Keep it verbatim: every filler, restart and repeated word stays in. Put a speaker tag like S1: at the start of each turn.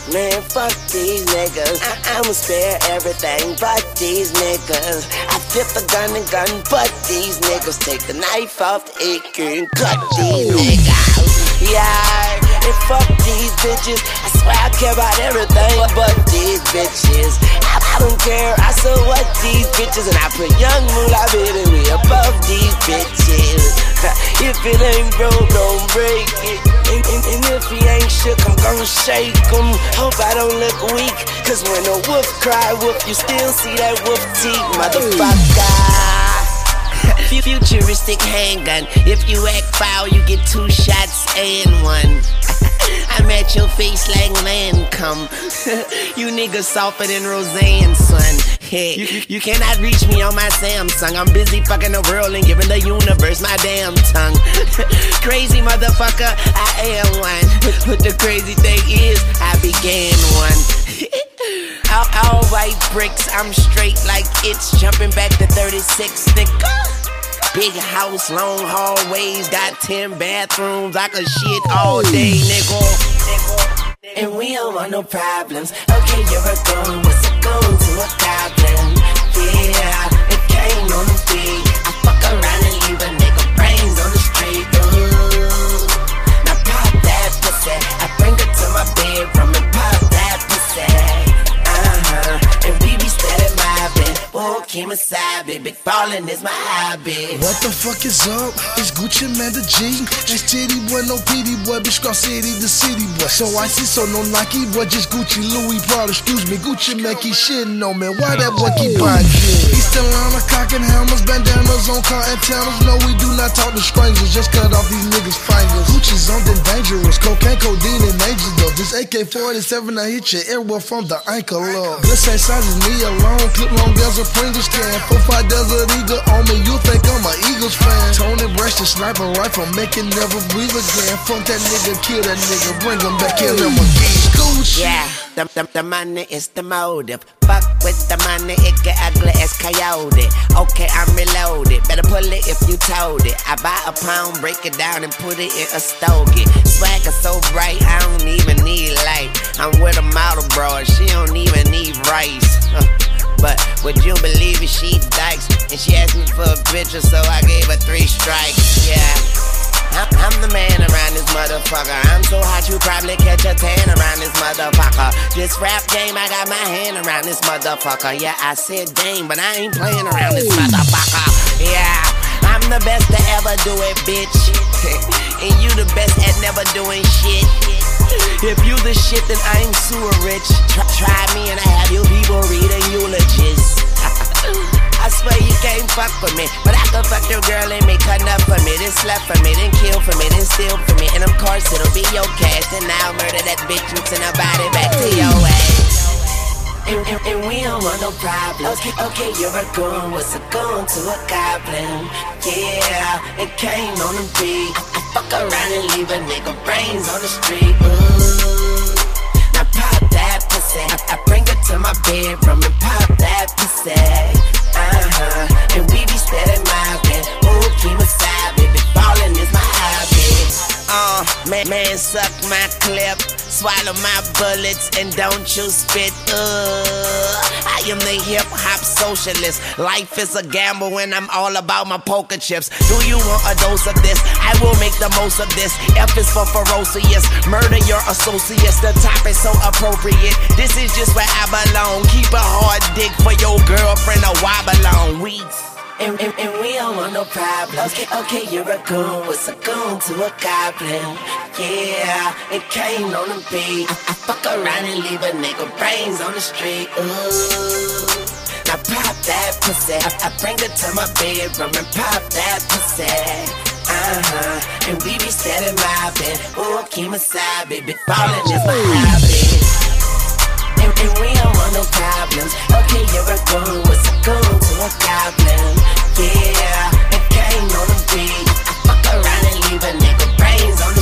S1: Man, fuck these niggas. I- I'ma spare everything but these niggas. I flip a gun and gun, but these niggas take the knife off the A K and cut these niggas. Yeah, and fuck these bitches. I swear I care about everything but these bitches. I, I don't care, I so what these bitches. And I put young moolah baby me above these bitches. If it ain't broke, don't break it. And, and, and if he ain't shook, I'm gon' shake him. Hope I don't look weak, cause when a wolf cry wolf, you still see that wolf teeth, motherfucker. Futuristic handgun. If you act foul, you get two shots and one. I'm at your face like Lancome. You niggas softer than Roseanne, son. Hey, you, you cannot reach me on my Samsung. I'm busy fucking the world and giving the universe my damn tongue. Crazy motherfucker, I am one. But the crazy thing is, I began one. all, all white bricks, I'm straight like it's jumping back to thirty-six, nigga. Big house, long hallways, got ten bathrooms. I could shit all day, nigga. And we don't want no problems. Okay, you're a goon, what's a goon to a goblin? Yeah, it came on the beat. I fuck around and leave a nigga brains on the street. Ooh. Now pop that pussy. I bring her to my bedroom and pop that pussy. Uh-huh, and we be steady mobbing. Oh, Kemosabe, big ballin' is my hobby.
S2: What the fuck is up? It's Gucci Man the G. It's Titty Boy, no P D Boy, bitch Cross City, the city boy. So I see, so no Nike, boy, just Gucci, Louis Prada, excuse me. Gucci Man keep shitting on me. Why that boy keep buying shit? He's still on a cock and hammers, bandanas on car antennas. No, we do not talk to strangers, just cut off these niggas' fingers. Gucci's something dangerous, cocaine, codeine, and angels though. This A K forty-seven, I hit you everywhere from the ankle up. This ain't size is me alone, clip long as a Pringles can. Four five Desert Eagle on me, you think I'm a Eagles fan. Tony Brash, the sniper rifle, make it never breathe again. Fuck that nigga, kill that nigga, bring him back, kill him again. Gucci.
S1: Yeah, the, the, the money is the motive. Fuck with the money, it get ugly as coyote. Okay, I'm reloaded, better pull it if you told it. I buy a pound, break it down and put it in a stogie. Swagger so bright, I don't even need light. I'm with a model broad, she don't even need rice. But would you believe it, she dykes. And she asked me for a picture, so I gave her three strikes, yeah. I'm, I'm the man around this motherfucker. I'm so hot you probably catch a tan around this motherfucker. This rap game, I got my hand around this motherfucker. Yeah, I said game, but I ain't playing around this motherfucker. Yeah, I'm the best to ever do it, bitch. And you the best at never doing shit. If you the shit, then I'm sewer rich. Try, try me and I have you people reading eulogies. I swear you can't fuck with me, but I can fuck your girl and make her nut for me, then slap for me, then kill for me, then steal for me. And of course it'll be your cash, then I'll murder that bitch and send her body back to your ass. And, and, and we don't want no problems. Okay, okay, you're a goon, what's a goon to a goblin? Yeah, it came on the beat. I, I fuck around and leave a nigga brains on the street. Ooh. Now pop that pussy. I, I bring her to my bedroom and pop that pussy. Uh-huh, and we be steady mobbing. Ooh, Kemosabe, big ballin' is my hobby. Uh, man, man, suck my clip, swallow my bullets, and don't you spit. Uh, I am the hip-hop socialist. Life is a gamble and I'm all about my poker chips. Do you want a dose of this? I will make the most of this. F is for ferocious, murder your associates. The top is so appropriate. This is just where I belong. Keep a hard dick for your girlfriend or wobble on. We And, and, and we don't want no problems. Okay, okay, you're a goon, what's a goon to a goblin? Yeah, it came on the beat. I, I fuck around and leave a nigga brains on the street. Ooh, now pop that pussy. I, I bring her to my bedroom and pop that pussy. Uh-huh, and we be steady mobbing. Ooh, Kemosabe, big ballin' is my hobby. And, and we don't want no problems. Okay, you're a goon, what's a goon to a goblin? Yeah, it came on the beat. I fuck around and leave a nigga brains on